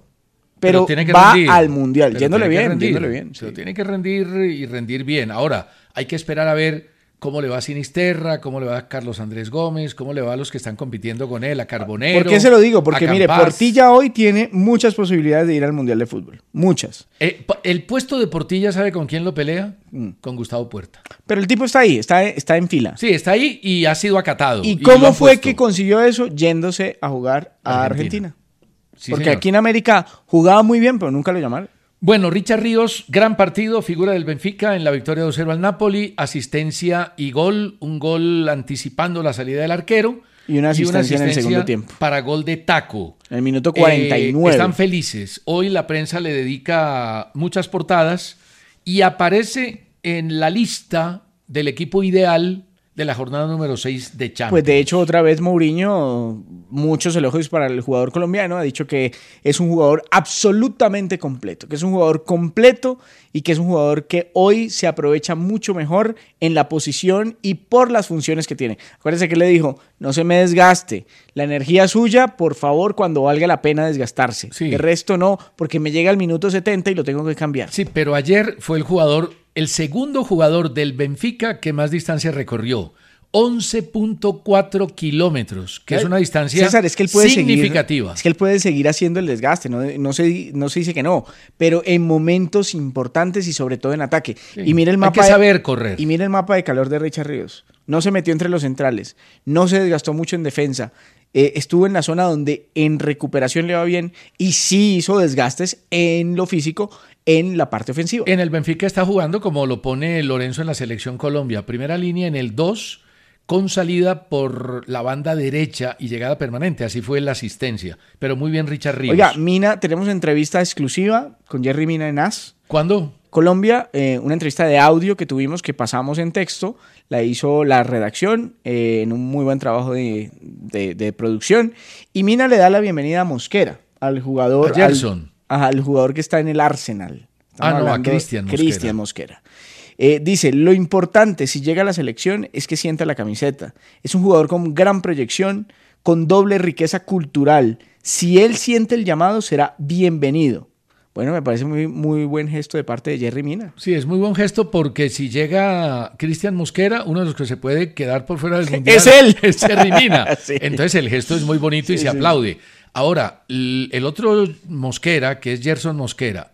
Pero, tiene que va rendir. al Mundial, Pero yéndole tiene que bien, rendir. yéndole bien. Pero sí. tiene que rendir y rendir bien. Ahora, hay que esperar a ver cómo le va a Sinisterra, cómo le va a Carlos Andrés Gómez, cómo le va a los que están compitiendo con él, a Carbonero. ¿Por qué se lo digo? Porque a mire, Campas. Portilla hoy tiene muchas posibilidades de ir al Mundial de Fútbol. Muchas. Eh, pa- el puesto de Portilla, ¿sabe con quién lo pelea? Mm. Con Gustavo Puerta. Pero el tipo está ahí, está, está en fila. Sí, está ahí y ha sido acatado. ¿Y lo cómo han fue puesto. que consiguió eso? Yéndose a jugar a Argentina. Argentina. Sí, Porque señor. aquí en América jugaba muy bien, pero nunca lo llamaron. Bueno, Richard Ríos, gran partido, figura del Benfica en la victoria dos cero al Napoli, asistencia y gol, un gol anticipando la salida del arquero. Y una asistencia en el segundo asistencia tiempo. Para gol de Taco. En el minuto cuarenta y Eh, nueve. están felices. Hoy la prensa le dedica muchas portadas y aparece en la lista del equipo ideal de la jornada número seis de Champions. Pues de hecho, otra vez Mourinho, muchos elogios para el jugador colombiano, ha dicho que es un jugador absolutamente completo, que es un jugador completo y que es un jugador que hoy se aprovecha mucho mejor en la posición y por las funciones que tiene. Acuérdense que le dijo, no se me desgaste, la energía suya, por favor, cuando valga la pena desgastarse. Sí. El resto no, porque me llega al minuto setenta y lo tengo que cambiar. Sí, pero ayer fue el jugador, el segundo jugador del Benfica que más distancia recorrió. once punto cuatro kilómetros, que es una distancia César, es que él puede significativa. Seguir, es que él puede seguir haciendo el desgaste, no, no, se, no se dice que no, pero en momentos importantes y sobre todo en ataque. Sí, y mira el mapa hay que de- saber correr. Y mira el mapa de calor de Richard Ríos. No se metió entre los centrales, no se desgastó mucho en defensa, eh, estuvo en la zona donde en recuperación le va bien y sí hizo desgastes en lo físico, en la parte ofensiva. En el Benfica está jugando como lo pone Lorenzo en la selección Colombia. Primera línea en el dos, con salida por la banda derecha y llegada permanente. Así fue la asistencia. Pero muy bien Richard Ríos. Oiga, Mina, tenemos entrevista exclusiva con Jerry Mina en A S. ¿Cuándo? Colombia, eh, una entrevista de audio que tuvimos que pasamos en texto, la hizo la redacción eh, en un muy buen trabajo de, de, de producción y Mina le da la bienvenida a Mosquera, al jugador, A Gerson. al, ajá, al jugador que está en el Arsenal. Estamos Ah, no, a hablando de Cristian Mosquera. Cristian Mosquera. Eh, dice, lo importante si llega a la selección es que sienta la camiseta. Es un jugador con gran proyección, con doble riqueza cultural. Si él siente el llamado, será bienvenido. Bueno, me parece muy, muy buen gesto de parte de Jerry Mina. Sí, es muy buen gesto porque si llega Cristian Mosquera, uno de los que se puede quedar por fuera del mundial Es él. es Jerry Mina. Sí. Entonces el gesto es muy bonito y Sí, se sí. aplaude. Ahora, l- el otro Mosquera, que es Gerson Mosquera,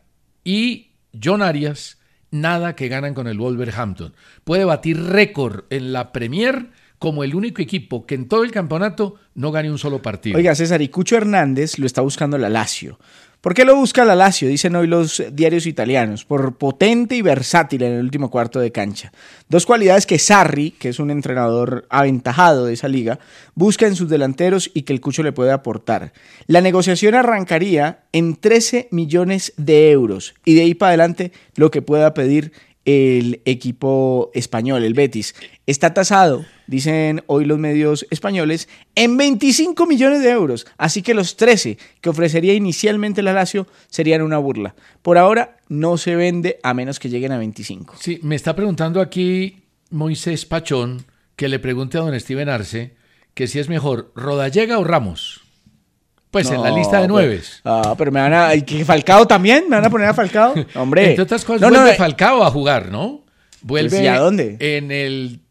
y John Arias, nada que ganan con el Wolverhampton. Puede batir récord en la Premier como el único equipo que en todo el campeonato no gane un solo partido. Oiga, César, y Cucho Hernández lo está buscando la Lazio, ¿Por qué lo busca la Lazio? Dicen hoy los diarios italianos. Por potente y versátil en el último cuarto de cancha. Dos cualidades que Sarri, que es un entrenador aventajado de esa liga, busca en sus delanteros y que el Cucho le puede aportar. La negociación arrancaría en trece millones de euros y de ahí para adelante lo que pueda pedir el equipo español, el Betis. Está tasado, dicen hoy los medios españoles, en veinticinco millones de euros. Así que los trece que ofrecería inicialmente la Lazio serían una burla. Por ahora no se vende a menos que lleguen a veinticinco. Sí, me está preguntando aquí Moisés Pachón que le pregunte a don Steven Arce que si es mejor Rodallega o Ramos. Pues no, en la lista de nueves. Ah, pero me van a... ¿Y Falcao también? ¿Me van a poner a Falcao? Hombre. Entre otras cosas, no, vuelve no, Falcao a jugar, ¿no? Vuelve pues, ¿y a dónde? En el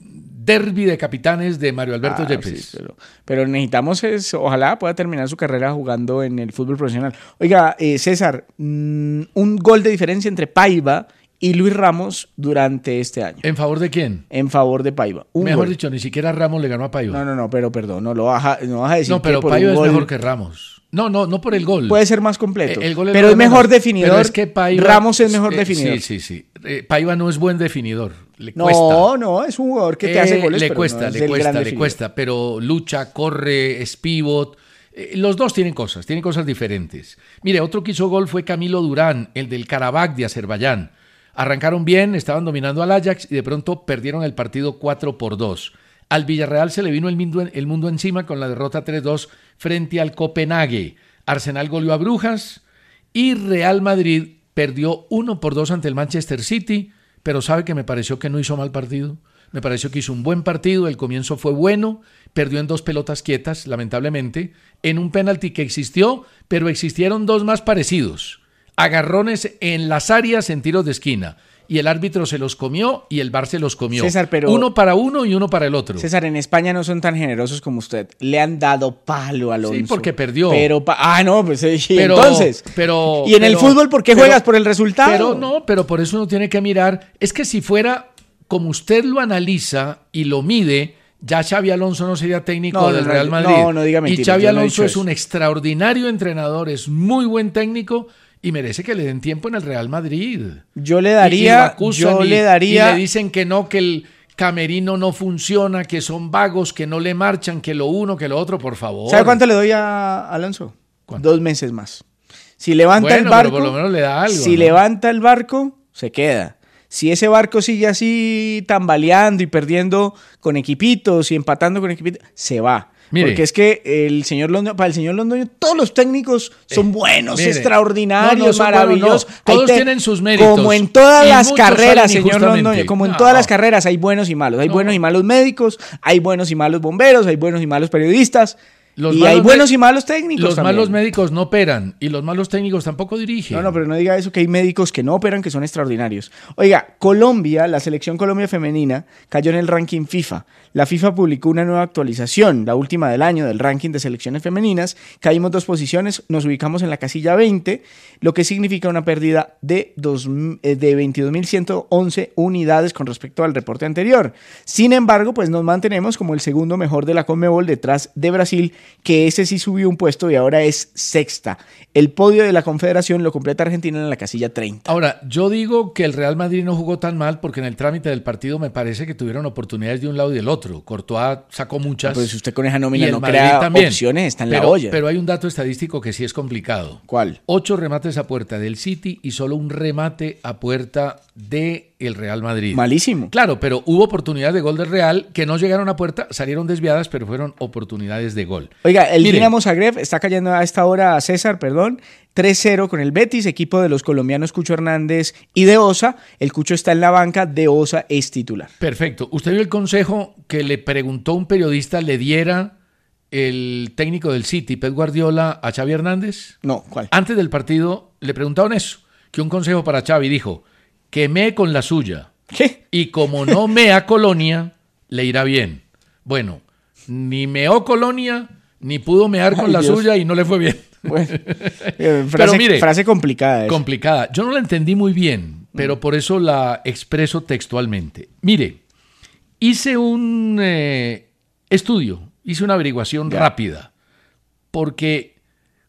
derbi de capitanes de Mario Alberto ah, Yepes. Sí, pero, pero necesitamos, es, ojalá pueda terminar su carrera jugando en el fútbol profesional. Oiga, eh, César, mmm, un gol de diferencia entre Paiva y Luis Ramos durante este año. ¿En favor de quién? En favor de Paiva. Un Mejor gol. dicho, ni siquiera Ramos le ganó a Paiva. No, no, no, pero perdón, no lo vas a, no vas a decir No, pero que por Paiva un es gol mejor que Ramos. No, no, no por el gol. Puede ser más completo. El gol es pero es mejor menos. definidor. Pero es que Paiva, Ramos es mejor eh, definidor. Sí, sí, sí. Eh, Paiva no es buen definidor. Le no, cuesta. no, es un jugador que te eh, hace goles. Le pero cuesta, no es le del cuesta, gran le definidor. cuesta. Pero lucha, corre, es pivot. Eh, los dos tienen cosas, tienen cosas diferentes. Mire, otro que hizo gol fue Camilo Durán, el del Karabakh de Azerbaiyán. Arrancaron bien, estaban dominando al Ajax y de pronto perdieron el partido cuatro por dos. Al Villarreal se le vino el mundo, el mundo encima con la derrota tres dos frente al Copenhague. Arsenal goleó a Brujas y Real Madrid perdió uno por dos ante el Manchester City, pero sabe que me pareció que no hizo mal partido. Me pareció que hizo un buen partido, el comienzo fue bueno, perdió en dos pelotas quietas, lamentablemente, en un penalti que existió, pero existieron dos más parecidos. Agarrones en las áreas en tiros de esquina. Y el árbitro se los comió y el V A R se los comió. César, pero... Uno para uno y uno para el otro. César, en España no son tan generosos como usted. Le han dado palo a Alonso. Sí, porque perdió. Pero pa... Ah, no, pues sí, pero, entonces. Pero, y en pero, el fútbol, ¿por qué pero, juegas? ¿Por el resultado? Pero no, pero por eso uno tiene que mirar. Es que si fuera como usted lo analiza y lo mide, ya Xabi Alonso no sería técnico no, del no, Real Madrid. No, no diga mentiras. Y Xabi no Alonso es eso. un extraordinario entrenador, es muy buen técnico y merece que le den tiempo en el Real Madrid. Yo le daría, y, y yo y, le daría. Y le dicen que no, que el camerino no funciona, que son vagos, que no le marchan, que lo uno, que lo otro, por favor. ¿Sabe cuánto le doy a Alonso? ¿Cuánto? Dos meses más. Si levanta bueno, el barco, pero por lo menos le da algo. si ¿no? levanta el barco, se queda. Si ese barco sigue así tambaleando y perdiendo con equipitos y empatando con equipitos, se va. Mire, porque es que el señor Londoño, para el señor Londoño, todos los técnicos son buenos, eh, mire, extraordinarios, no, no son maravillosos. Buenos, no. Todos te, tienen sus méritos. Como en todas las carreras, señor Londoño, como en no. todas las carreras hay buenos y malos. Hay no. buenos y malos médicos, hay buenos y malos bomberos, hay buenos y malos periodistas. Los y hay buenos y malos técnicos Los también. malos médicos no operan y los malos técnicos tampoco dirigen. No, no, pero no diga eso, que hay médicos que no operan, que son extraordinarios. Oiga, Colombia, la selección Colombia femenina, cayó en el ranking FIFA. La FIFA publicó una nueva actualización, la última del año, del ranking de selecciones femeninas. Caímos dos posiciones, nos ubicamos en la casilla veinte, lo que significa una pérdida de, dos, de veintidós mil ciento once unidades con respecto al reporte anterior. Sin embargo, pues nos mantenemos como el segundo mejor de la Conmebol detrás de Brasil, que ese sí subió un puesto y ahora es sexta. El podio de la Confederación lo completa Argentina en la casilla treinta. Ahora, yo digo que el Real Madrid no jugó tan mal porque en el trámite del partido me parece que tuvieron oportunidades de un lado y del otro. Courtois sacó muchas. Pero si usted con esa nómina no Madrid crea también. opciones, está en pero, la olla. Pero hay un dato estadístico que sí es complicado. ¿Cuál? Ocho remates a puerta del City y solo un remate a puerta de el Real Madrid. Malísimo. Claro, pero hubo oportunidades de gol del Real que no llegaron a puerta, salieron desviadas, pero fueron oportunidades de gol. Oiga, el Mire, Dinamo Zagreb está cayendo a esta hora a César, perdón, tres cero con el Betis, equipo de los colombianos Cucho Hernández y de Osa. El Cucho está en la banca, de Osa es titular. Perfecto. ¿Usted vio el consejo que le preguntó un periodista, le diera el técnico del City, Pep Guardiola, a Xavi Hernández? No, ¿cuál? Antes del partido le preguntaron eso, que un consejo para Xavi, dijo, que mee con la suya. ¿Qué? Y como no mea Colonia, le irá bien. Bueno, ni meó Colonia, ni pudo mear con Ay, la Dios. suya y no le fue bien. Bueno, eh, frase, pero mire, frase complicada. Esa. Complicada. Yo no la entendí muy bien, pero por eso la expreso textualmente. Mire, hice un eh, estudio, hice una averiguación ya. rápida, porque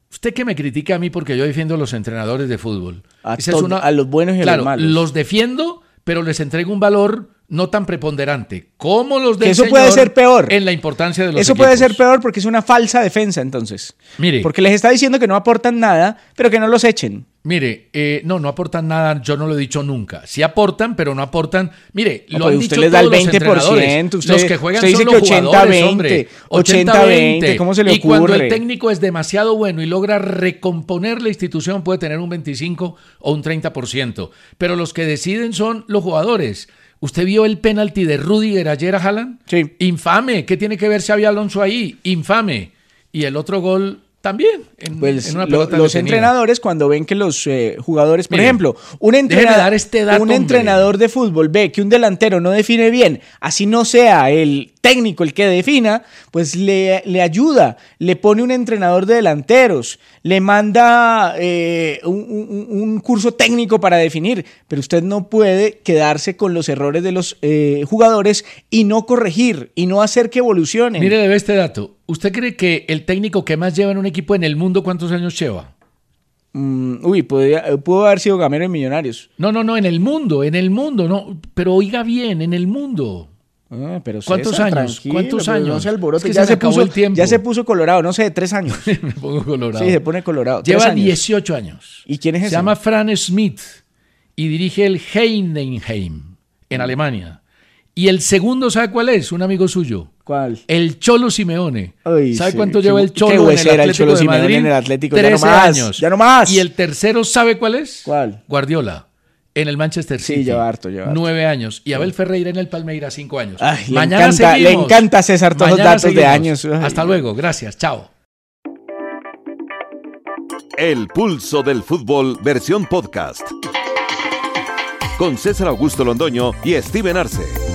Usted que me critica a mí porque yo defiendo a los entrenadores de fútbol. A, Esa es to- una- a los buenos y a claro, los malos. los defiendo, pero les entrego un valor no tan preponderante como los del Que eso señor puede ser peor. en la importancia de los Eso equipos. puede ser peor porque es una falsa defensa, entonces. Mire, Porque les está diciendo que no aportan nada, pero que no los echen. Mire, eh, no, no aportan nada, yo no lo he dicho nunca. Sí aportan, pero no aportan. Mire, No, lo pues han usted dicho les da el todos los veinte por ciento. entrenadores. Usted, Los que juegan usted dice son que los ochenta jugadores, veinte, hombre. ochenta veinte, ¿cómo se le Y cuando el ocurre? técnico es demasiado bueno y logra recomponer la institución, puede tener un veinticinco o un treinta por ciento. Pero los que deciden son los jugadores. ¿Usted vio el penalti de Rudiger ayer a Haaland? Sí. Infame. ¿Qué tiene que ver Xabi Alonso ahí? Infame. Y el otro gol también. En, Pues en una lo- pelota los detenida. entrenadores cuando ven que los eh, jugadores, por Mire, ejemplo, un, déjeme entrena- dar este dato, un hombre. entrenador de fútbol ve que un delantero no define bien, así no sea el técnico el que defina, pues le, le ayuda, le pone un entrenador de delanteros, le manda eh, un, un- un curso técnico para definir, pero usted no puede quedarse con los errores de los eh, jugadores y no corregir y no hacer que evolucionen. Mire, debe este dato. ¿Usted cree que el técnico que más lleva en un equipo en el mundo, cuántos años lleva? Mm, uy, podría- pudo haber sido Gamero en Millonarios. No, no, no, en el mundo, en el mundo, no. Pero oiga bien, en el mundo. Ah, pero ¿Cuántos César, años? tranquilo, ¿Cuántos pero años? No se alborote. Es que ya, se se me acabó puso, el tiempo. ya se puso colorado, no sé, de tres años. Me pongo colorado. Sí, se pone colorado. tres Lleva años. dieciocho años. ¿Y quién es Se ese? llama Fran Smith y dirige el Heidenheim en Alemania. Y el segundo, ¿sabe cuál es? Un amigo suyo. ¿Cuál? El Cholo Simeone. Ay, ¿Sabe sí, cuánto qué lleva el bu- qué Cholo en el huesera el Atlético Cholo de Simeone Madrid? en el Atlético. Ya no trece más, años. ya no más. Y el tercero, ¿sabe cuál es? ¿Cuál? Guardiola. En el Manchester Sí, City. lleva harto, lleva harto. Nueve años. Y Abel Ferreira en el Palmeiras, cinco años. Ay, le Mañana encanta- seguimos. le encanta, César, todos los Mañana datos de años. Ay. Hasta luego. Gracias. Chao. El pulso del fútbol versión podcast. Con César Augusto Londoño y Steven Arce.